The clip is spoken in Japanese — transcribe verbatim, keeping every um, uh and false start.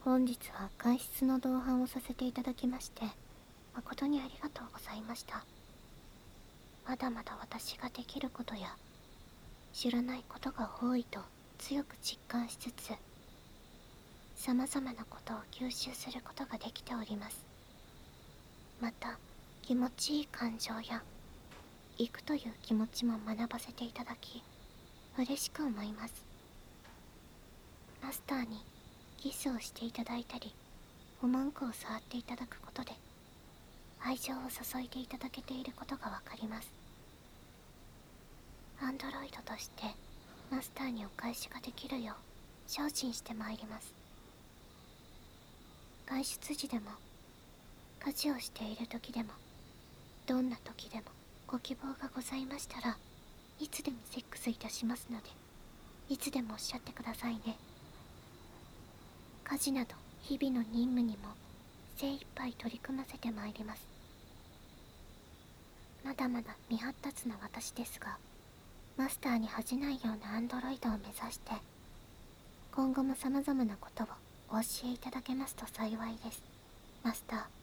本日は外出の同伴をさせていただきまして誠にありがとうございました。まだまだ私ができることや知らないことが多いと強く実感しつつ、様々なことを吸収することができております。また気持ちいい感情や行くという気持ちも学ばせていただき嬉しく思います。マスターにキスをしていただいたりおまんこを触っていただくことで愛情を注いでいただけていることがわかります。アンドロイドとしてマスターにお返しができるよう精進してまいります。外出時でも家事をしている時でもどんな時でもご希望がございましたらいつでもセックスいたしますので、いつでもおっしゃってくださいね。家事など日々の任務にも精一杯取り組ませてまいります。まだまだ未発達な私ですが、マスターに恥じないようなアンドロイドを目指して今後も様々なことをお教えいただけますと幸いです。マスター。